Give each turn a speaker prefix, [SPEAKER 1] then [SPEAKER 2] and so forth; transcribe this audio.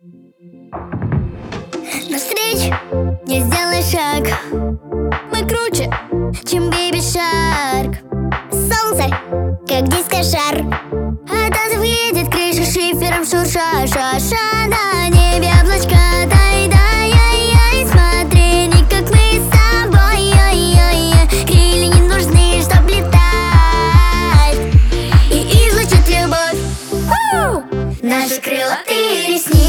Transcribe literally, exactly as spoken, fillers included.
[SPEAKER 1] Навстречу я сделаю шаг. Мы круче, чем Baby Shark. Солнце, как диско-шар. От нас въедет крыша шифером шурша. Ша-ша на небе облачка. Дай-дай-яй-яй, смотри, не как мы с тобой. Ой-ой-ой, крылья не нужны, чтоб летать и излучить любовь. У-у! Наши крылатые ресницы.